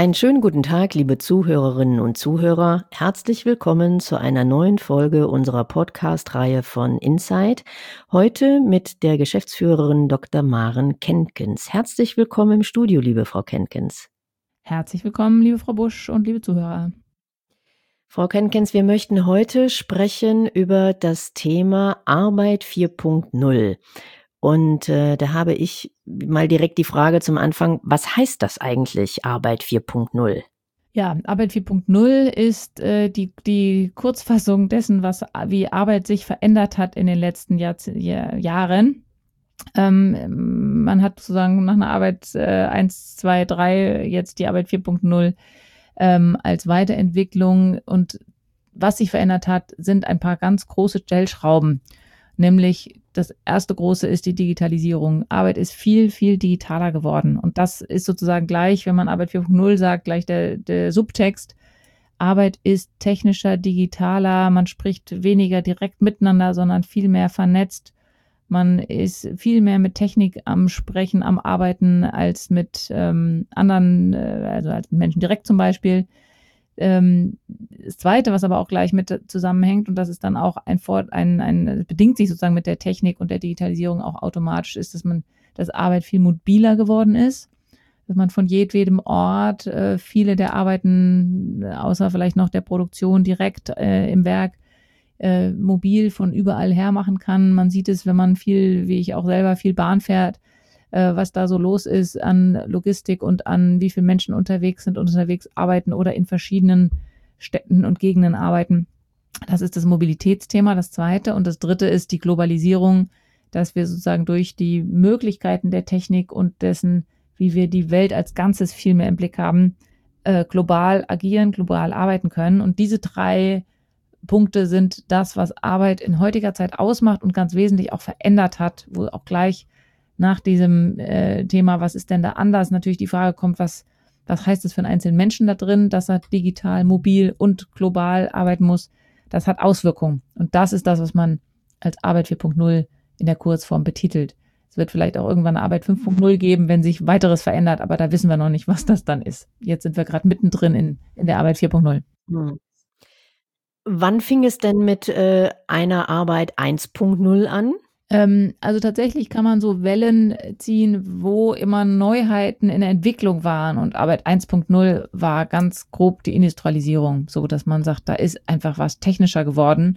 Einen schönen guten Tag, liebe Zuhörerinnen und Zuhörer. Herzlich willkommen zu einer neuen Folge unserer Podcast-Reihe von Insight. Heute mit der Geschäftsführerin Dr. Maren Kenkens. Herzlich willkommen im Studio, liebe Frau Kenkens. Herzlich willkommen, liebe Frau Busch und liebe Zuhörer. Frau Kenkens, wir möchten heute sprechen über das Thema Arbeit 4.0. Und da habe ich mal direkt die Frage zum Anfang, was heißt das eigentlich, Arbeit 4.0? Ja, Arbeit 4.0 ist die Kurzfassung dessen, wie Arbeit sich verändert hat in den letzten Jahren. Man hat sozusagen nach einer Arbeit 1, 2, 3 jetzt die Arbeit 4.0 als Weiterentwicklung. Und was sich verändert hat, sind ein paar ganz große Stellschrauben. Nämlich das erste große ist die Digitalisierung. Arbeit ist viel, viel digitaler geworden. Und das ist sozusagen gleich, wenn man Arbeit 4.0 sagt, gleich der Subtext. Arbeit ist technischer, digitaler. Man spricht weniger direkt miteinander, sondern viel mehr vernetzt. Man ist viel mehr mit Technik am Sprechen, am Arbeiten als mit anderen, also als mit Menschen direkt zum Beispiel. Das Zweite, was aber auch gleich mit zusammenhängt, und das ist dann auch bedingt sich sozusagen mit der Technik und der Digitalisierung auch automatisch, ist, dass Arbeit viel mobiler geworden ist, dass man von jedwedem Ort viele der Arbeiten, außer vielleicht noch der Produktion direkt im Werk, mobil von überall her machen kann. Man sieht es, wenn man viel, wie ich auch selber, viel Bahn fährt, was da so los ist an Logistik und an wie viele Menschen unterwegs sind und unterwegs arbeiten oder in verschiedenen Städten und Gegenden arbeiten. Das ist das Mobilitätsthema, das zweite. Und das dritte ist die Globalisierung, dass wir sozusagen durch die Möglichkeiten der Technik und dessen, wie wir die Welt als Ganzes viel mehr im Blick haben, global agieren, global arbeiten können. Und diese drei Punkte sind das, was Arbeit in heutiger Zeit ausmacht und ganz wesentlich auch verändert hat, wo auch gleich nach diesem Thema, was ist denn da anders, natürlich die Frage kommt, was heißt das für einen einzelnen Menschen da drin, dass er digital, mobil und global arbeiten muss. Das hat Auswirkungen. Und das ist das, was man als Arbeit 4.0 in der Kurzform betitelt. Es wird vielleicht auch irgendwann eine Arbeit 5.0 geben, wenn sich weiteres verändert, aber da wissen wir noch nicht, was das dann ist. Jetzt sind wir gerade mittendrin in der Arbeit 4.0. Wann fing es denn mit einer Arbeit 1.0 an? Also tatsächlich kann man so Wellen ziehen, wo immer Neuheiten in der Entwicklung waren. Und Arbeit 1.0 war ganz grob die Industrialisierung, so dass man sagt, da ist einfach was technischer geworden,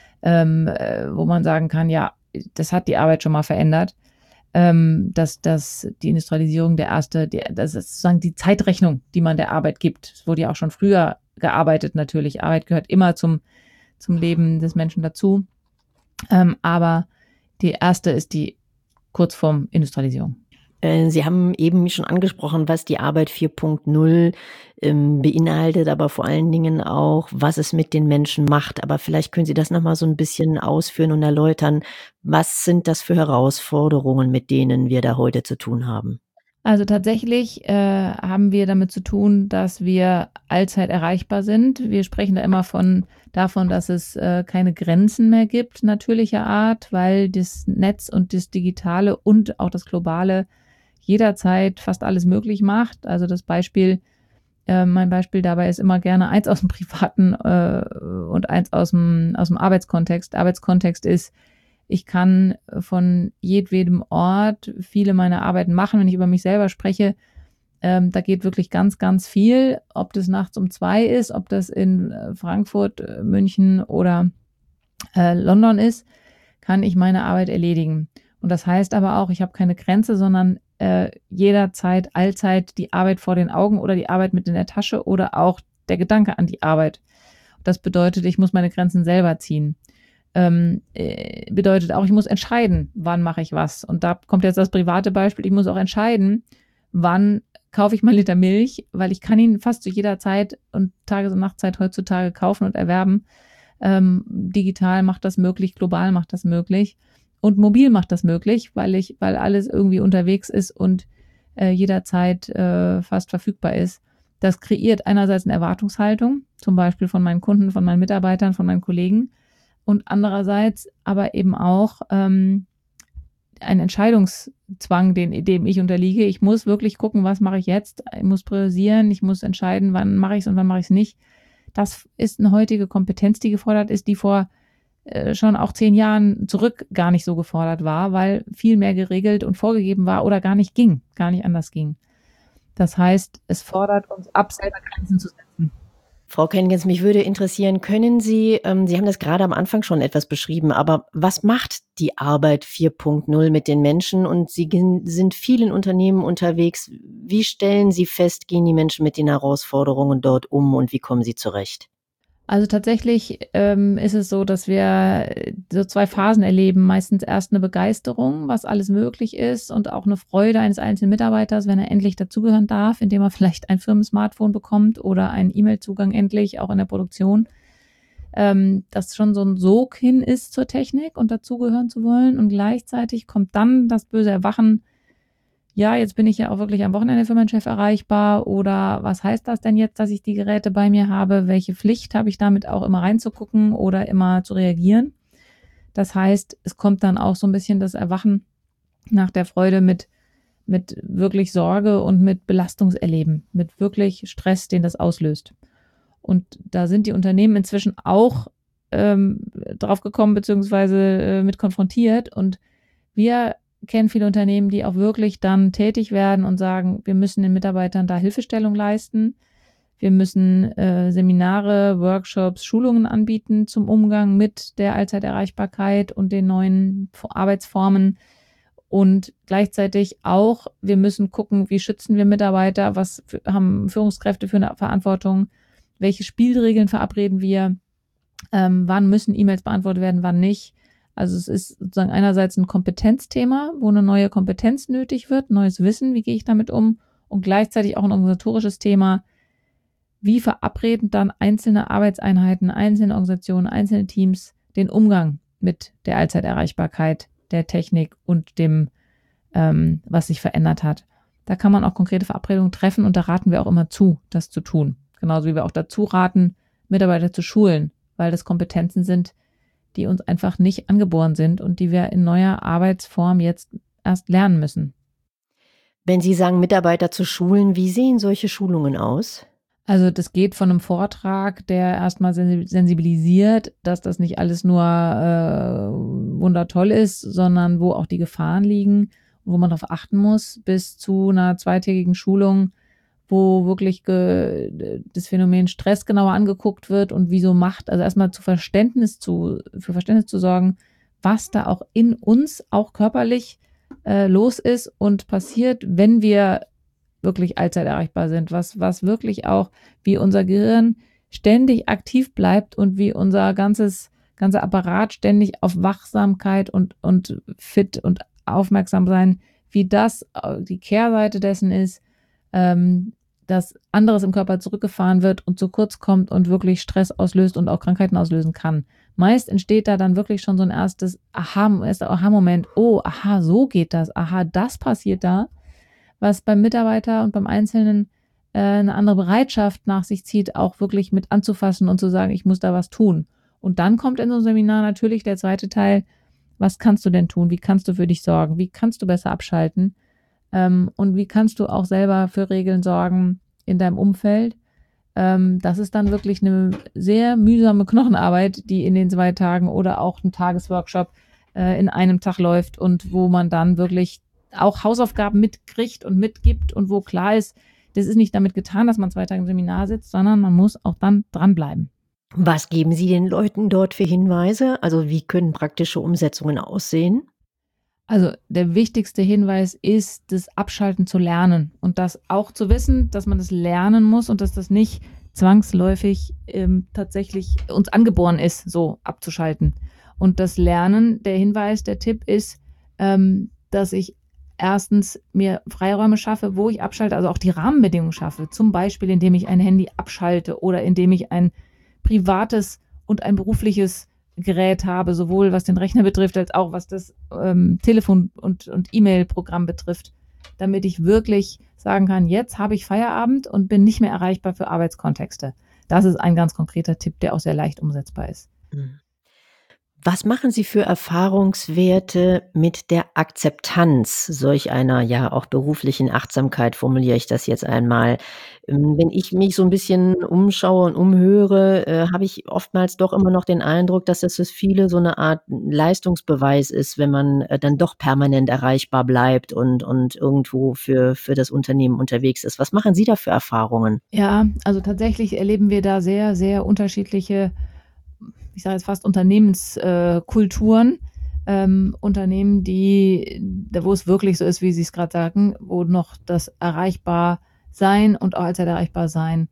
wo man sagen kann, ja, das hat die Arbeit schon mal verändert. Dass die Industrialisierung das ist sozusagen die Zeitrechnung, die man der Arbeit gibt. Es wurde ja auch schon früher gearbeitet natürlich. Arbeit gehört immer zum Leben des Menschen dazu. Aber die erste ist die Kurzform Industrialisierung. Sie haben eben schon angesprochen, was die Arbeit 4.0 beinhaltet, aber vor allen Dingen auch, was es mit den Menschen macht. Aber vielleicht können Sie das noch mal so ein bisschen ausführen und erläutern. Was sind das für Herausforderungen, mit denen wir da heute zu tun haben? Also tatsächlich haben wir damit zu tun, dass wir allzeit erreichbar sind. Wir sprechen da immer davon, dass es keine Grenzen mehr gibt, natürlicher Art, weil das Netz und das Digitale und auch das Globale jederzeit fast alles möglich macht. Also mein Beispiel dabei ist immer gerne eins aus dem privaten und eins aus dem Arbeitskontext. Arbeitskontext ist, ich kann von jedwedem Ort viele meiner Arbeiten machen, wenn ich über mich selber spreche. Da geht wirklich ganz, ganz viel. Ob das nachts um 2 ist, ob das in Frankfurt, München oder London ist, kann ich meine Arbeit erledigen. Und das heißt aber auch, ich habe keine Grenze, sondern jederzeit, allzeit die Arbeit vor den Augen oder die Arbeit mit in der Tasche oder auch der Gedanke an die Arbeit. Das bedeutet, ich muss meine Grenzen selber ziehen. Bedeutet auch, ich muss entscheiden, wann mache ich was. Und da kommt jetzt das private Beispiel. Ich muss auch entscheiden, wann kaufe ich mal Liter Milch, weil ich kann ihn fast zu jeder Zeit und Tages- und Nachtzeit heutzutage kaufen und erwerben. Digital macht das möglich, global macht das möglich und mobil macht das möglich, weil alles irgendwie unterwegs ist und jederzeit fast verfügbar ist. Das kreiert einerseits eine Erwartungshaltung, zum Beispiel von meinen Kunden, von meinen Mitarbeitern, von meinen Kollegen, und andererseits aber eben auch ein Zwang, dem ich unterliege. Ich muss wirklich gucken, was mache ich jetzt? Ich muss priorisieren, ich muss entscheiden, wann mache ich es und wann mache ich es nicht. Das ist eine heutige Kompetenz, die gefordert ist, die vor schon auch 10 Jahren zurück gar nicht so gefordert war, weil viel mehr geregelt und vorgegeben war oder gar nicht anders ging. Das heißt, es fordert uns ab, selber Grenzen zu setzen. Frau Kengens, mich würde interessieren, können Sie Sie haben das gerade am Anfang schon etwas beschrieben, aber was macht die Arbeit 4.0 mit den Menschen? Und Sie sind viel in Unternehmen unterwegs. Wie stellen Sie fest, gehen die Menschen mit den Herausforderungen dort um und wie kommen sie zurecht? Also tatsächlich ist es so, dass wir so 2 Phasen erleben. Meistens erst eine Begeisterung, was alles möglich ist und auch eine Freude eines einzelnen Mitarbeiters, wenn er endlich dazugehören darf, indem er vielleicht ein Firmen-Smartphone bekommt oder einen E-Mail-Zugang endlich, auch in der Produktion. Dass schon so ein Sog hin ist zur Technik und dazugehören zu wollen. Und gleichzeitig kommt dann das böse Erwachen: Ja, jetzt bin ich ja auch wirklich am Wochenende für meinen Chef erreichbar, oder was heißt das denn jetzt, dass ich die Geräte bei mir habe? Welche Pflicht habe ich damit auch immer reinzugucken oder immer zu reagieren? Das heißt, es kommt dann auch so ein bisschen das Erwachen nach der Freude mit wirklich Sorge und mit Belastungserleben, mit wirklich Stress, den das auslöst. Und da sind die Unternehmen inzwischen auch drauf gekommen, beziehungsweise mit konfrontiert. Und wir kennen viele Unternehmen, die auch wirklich dann tätig werden und sagen, wir müssen den Mitarbeitern da Hilfestellung leisten. Wir müssen Seminare, Workshops, Schulungen anbieten zum Umgang mit der Allzeiterreichbarkeit und den neuen Arbeitsformen. Und gleichzeitig auch, wir müssen gucken, wie schützen wir Mitarbeiter, was haben Führungskräfte für eine Verantwortung, welche Spielregeln verabreden wir, wann müssen E-Mails beantwortet werden, wann nicht. Also es ist sozusagen einerseits ein Kompetenzthema, wo eine neue Kompetenz nötig wird, neues Wissen, wie gehe ich damit um, und gleichzeitig auch ein organisatorisches Thema, wie verabreden dann einzelne Arbeitseinheiten, einzelne Organisationen, einzelne Teams den Umgang mit der Allzeiterreichbarkeit, der Technik und dem, was sich verändert hat. Da kann man auch konkrete Verabredungen treffen und da raten wir auch immer zu, das zu tun. Genauso wie wir auch dazu raten, Mitarbeiter zu schulen, weil das Kompetenzen sind, die uns einfach nicht angeboren sind und die wir in neuer Arbeitsform jetzt erst lernen müssen. Wenn Sie sagen, Mitarbeiter zu schulen, wie sehen solche Schulungen aus? Also das geht von einem Vortrag, der erstmal sensibilisiert, dass das nicht alles nur wundertoll ist, sondern wo auch die Gefahren liegen, wo man darauf achten muss, bis zu einer zweitägigen Schulung, wo wirklich das Phänomen Stress genauer angeguckt wird und wieso Macht, also erstmal für Verständnis zu sorgen, was da auch in uns, auch körperlich los ist und passiert, wenn wir wirklich allzeit erreichbar sind, was wirklich auch, wie unser Gehirn ständig aktiv bleibt und wie unser ganzer Apparat ständig auf Wachsamkeit und fit und aufmerksam sein, wie das die Kehrseite dessen ist, dass anderes im Körper zurückgefahren wird und zu kurz kommt und wirklich Stress auslöst und auch Krankheiten auslösen kann. Meist entsteht da dann wirklich schon so ein erster Aha-Moment. Oh, aha, so geht das. Aha, das passiert da, was beim Mitarbeiter und beim Einzelnen eine andere Bereitschaft nach sich zieht, auch wirklich mit anzufassen und zu sagen, ich muss da was tun. Und dann kommt in so einem Seminar natürlich der zweite Teil: Was kannst du denn tun? Wie kannst du für dich sorgen? Wie kannst du besser abschalten? Und wie kannst du auch selber für Regeln sorgen in deinem Umfeld? Das ist dann wirklich eine sehr mühsame Knochenarbeit, die in den 2 Tagen oder auch ein Tagesworkshop in einem Tag läuft und wo man dann wirklich auch Hausaufgaben mitkriegt und mitgibt und wo klar ist, das ist nicht damit getan, dass man 2 Tage im Seminar sitzt, sondern man muss auch dann dranbleiben. Was geben Sie den Leuten dort für Hinweise? Also wie können praktische Umsetzungen aussehen? Also der wichtigste Hinweis ist, das Abschalten zu lernen und das auch zu wissen, dass man das lernen muss und dass das nicht zwangsläufig tatsächlich uns angeboren ist, so abzuschalten. Und das Lernen, der Hinweis, der Tipp ist, dass ich erstens mir Freiräume schaffe, wo ich abschalte, also auch die Rahmenbedingungen schaffe. Zum Beispiel, indem ich ein Handy abschalte oder indem ich ein privates und ein berufliches Gerät habe, sowohl was den Rechner betrifft, als auch was das Telefon- und E-Mail-Programm betrifft, damit ich wirklich sagen kann, jetzt habe ich Feierabend und bin nicht mehr erreichbar für Arbeitskontexte. Das ist ein ganz konkreter Tipp, der auch sehr leicht umsetzbar ist. Was machen Sie für Erfahrungswerte mit der Akzeptanz solch einer, ja, auch beruflichen Achtsamkeit, formuliere ich das jetzt einmal? Wenn ich mich so 'n bisschen umschaue und umhöre, habe ich oftmals doch immer noch den Eindruck, dass das für viele so 'ne Art Leistungsbeweis ist, wenn man, dann doch permanent erreichbar bleibt und irgendwo für das Unternehmen unterwegs ist. Was machen Sie da für Erfahrungen? Ja, also tatsächlich erleben wir da sehr, sehr unterschiedliche, ich sage jetzt fast Unternehmenskulturen. Unternehmen, die da wo es wirklich so ist, wie Sie's grad sagen, wo noch das Erreichbar-Sein und auch Allzeit erreichbar sein,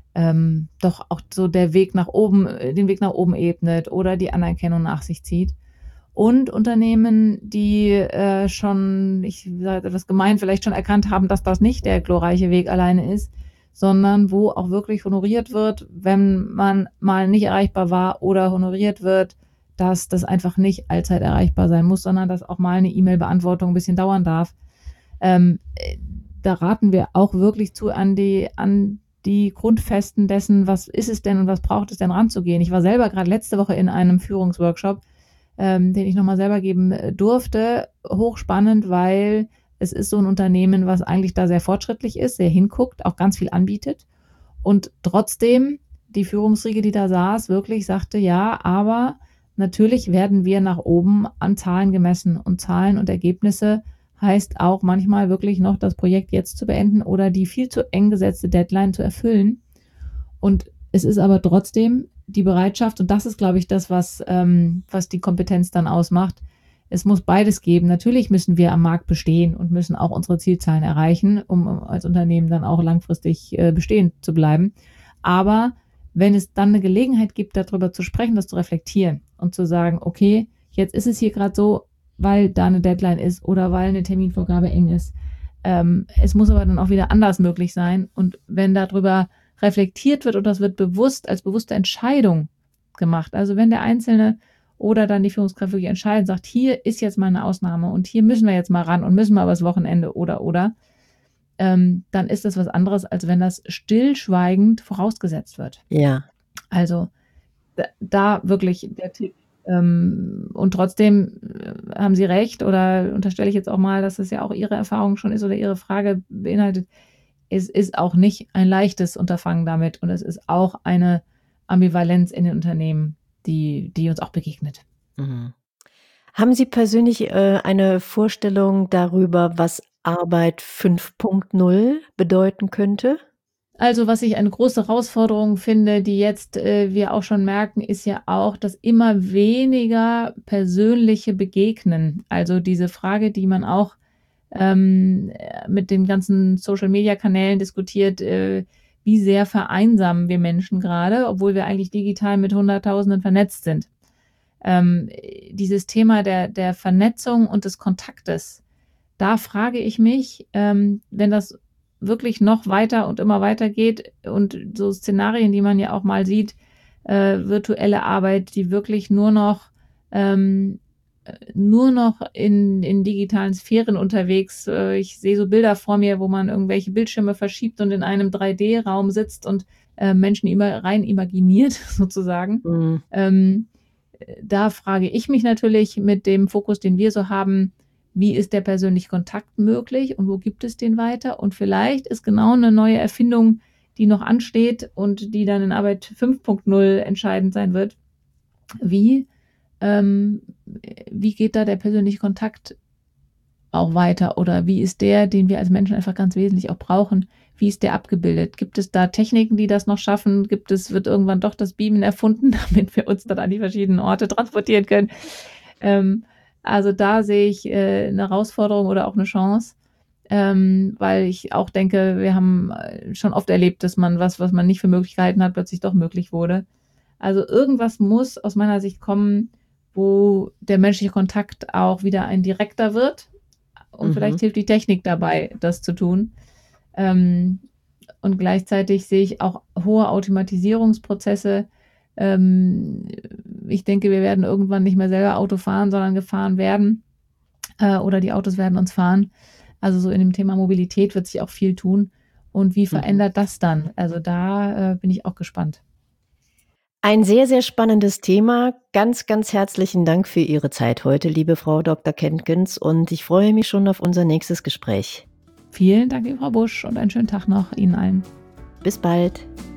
doch auch so der Weg nach oben den Weg nach oben ebnet oder die Anerkennung nach sich zieht. Und Unternehmen, die, schon, ich sage jetzt etwas gemein, vielleicht schon erkannt haben, dass das nicht der glorreiche Weg alleine ist, sondern wo auch wirklich honoriert wird, wenn man mal nicht erreichbar war oder honoriert wird, dass das einfach nicht allzeit erreichbar sein muss, sondern dass auch mal 'ne E-Mail-Beantwortung 'n bisschen dauern darf. Ähm, äh, Da raten wir auch wirklich zu, an die Grundfesten dessen, was ist es denn und was braucht es denn, ranzugehen. Ich war selber grad letzte Woche in einem Führungsworkshop, den ich noch mal selber geben, durfte. Hochspannend, weil es ist so 'n Unternehmen, was eigentlich da sehr fortschrittlich ist, sehr hinguckt, auch ganz viel anbietet und trotzdem die Führungsriege, die da saß, wirklich sagte: „Ja, aber natürlich werden wir nach oben an Zahlen gemessen und Zahlen und Ergebnisse heißt auch manchmal wirklich noch das Projekt jetzt zu beenden oder die viel zu eng gesetzte Deadline zu erfüllen. Und es ist aber trotzdem die Bereitschaft und das ist, glaube ich, das, was die Kompetenz dann ausmacht. Es muss beides geben. Natürlich müssen wir am Markt bestehen und müssen auch unsere Zielzahlen erreichen, um als Unternehmen dann auch langfristig, bestehen zu bleiben. Aber wenn es dann 'ne Gelegenheit gibt, da drüber zu sprechen, das zu reflektieren und zu sagen: „Okay, jetzt ist es hier grad so, weil da 'ne Deadline ist oder weil 'ne Terminvorgabe eng ist. Es muss aber dann auch wieder anders möglich sein." Und wenn da drüber reflektiert wird und das wird bewusst als bewusste Entscheidung gemacht. Also, wenn der Einzelne oder dann die Führungskraft wirklich entscheidet, sagt: „Hier ist jetzt mal 'ne Ausnahme und hier müssen wir jetzt mal ran und müssen mal übers Wochenende oder." Dann ist das was anderes, als wenn das stillschweigend vorausgesetzt wird. Ja. Also, da wirklich der Tipp. Und trotzdem, haben Sie recht oder unterstelle ich jetzt auch mal, dass es ja auch Ihre Erfahrung schon ist oder Ihre Frage beinhaltet. Es ist auch nicht ein leichtes Unterfangen damit und es ist auch eine Ambivalenz in den Unternehmen, die uns auch begegnet. Mhm. Haben Sie persönlich, eine Vorstellung darüber, was Arbeit 5.0 bedeuten könnte? Also, was ich eine große Herausforderung finde, die jetzt, wir auch schon merken, ist ja auch das immer weniger persönliche Begegnen. Also, diese Frage, die man auch, mit den ganzen Social-Media-Kanälen diskutiert, wie sehr vereinsamen wir Menschen grade, obwohl wir eigentlich digital mit Hunderttausenden vernetzt sind. Dieses Thema der Vernetzung und des Kontaktes, da frage ich mich, wenn das wirklich noch weiter und immer weitergeht und so Szenarien, die man ja auch mal sieht, virtuelle Arbeit, die wirklich nur noch in digitalen Sphären unterwegs. Ich sehe so Bilder vor mir, wo man irgendwelche Bildschirme verschiebt und in einem 3D-Raum sitzt und, Menschen immer rein imaginiert sozusagen. Mhm. Da frage ich mich natürlich mit dem Fokus, den wir so haben, wie ist der persönliche Kontakt möglich und wo gibt es den weiter? Und vielleicht ist genau 'ne neue Erfindung, die noch ansteht und die dann in Arbeit 5.0 entscheidend sein wird. Wie ähm, wie geht da der persönliche Kontakt auch weiter oder wie ist der, den wir als Menschen einfach ganz wesentlich auch brauchen, wie ist der abgebildet? Gibt es da Techniken, die das noch schaffen? Wird irgendwann doch das Beamen erfunden, damit wir uns dann an die verschiedenen Orte transportieren können? Ähm, also, da sehe ich, 'ne Herausforderung oder auch 'ne Chance, weil ich auch denke, wir haben, schon oft erlebt, dass man was man nicht für möglich gehalten hat, plötzlich doch möglich wurde. Also, irgendwas muss aus meiner Sicht kommen, wo der menschliche Kontakt auch wieder ein direkter wird und vielleicht Mhm. hilft die Technik dabei, das zu tun. Ähm, und gleichzeitig sehe ich auch hohe Automatisierungsprozesse. Ähm, Ich denke, wir werden irgendwann nicht mehr selber Auto fahren, sondern gefahren werden, oder die Autos werden uns fahren. Also, so in dem Thema Mobilität wird sich auch viel tun. Und wie Mhm. verändert das dann? Also, da, bin ich auch gespannt. Ein sehr, sehr spannendes Thema. Ganz, ganz herzlichen Dank für Ihre Zeit heute, liebe Frau Dr. Kenkens. Und ich freue mich schon auf unser nächstes Gespräch. Vielen Dank, liebe Frau Busch, und einen schönen Tag noch Ihnen allen. Bis bald.